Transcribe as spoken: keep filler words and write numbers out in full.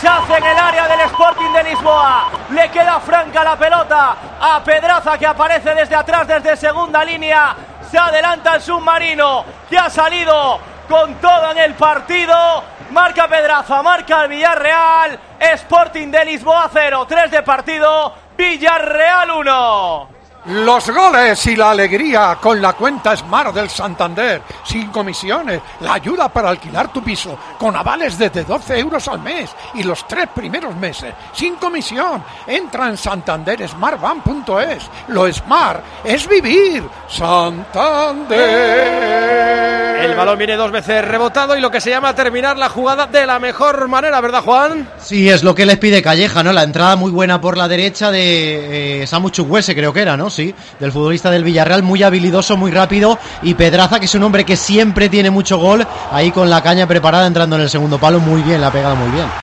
deshace en el área del Sporting de Lisboa. Le queda franca la pelota a Pedraza, que aparece desde atrás, desde segunda línea. Se adelanta el submarino, que ha salido con todo en el partido. Marca Pedraza, marca el Villarreal. Sporting de Lisboa cero, tres de partido, Villarreal uno. Los goles y la alegría con la cuenta Smart del Santander, sin comisiones, la ayuda para alquilar tu piso, con avales desde doce euros al mes y los tres primeros meses, sin comisión. Entra en santander smart bank punto es. Lo Smart es vivir. Santander. El balón viene dos veces rebotado y lo que se llama terminar la jugada de la mejor manera, ¿verdad, Juan? Sí, es lo que les pide Calleja, ¿no? La entrada muy buena por la derecha de eh, Samu Chukwueze, creo que era, ¿no? Sí, del futbolista del Villarreal, muy habilidoso, muy rápido, y Pedraza, que es un hombre que siempre tiene mucho gol, ahí con la caña preparada, entrando en el segundo palo, muy bien, la ha pegado muy bien.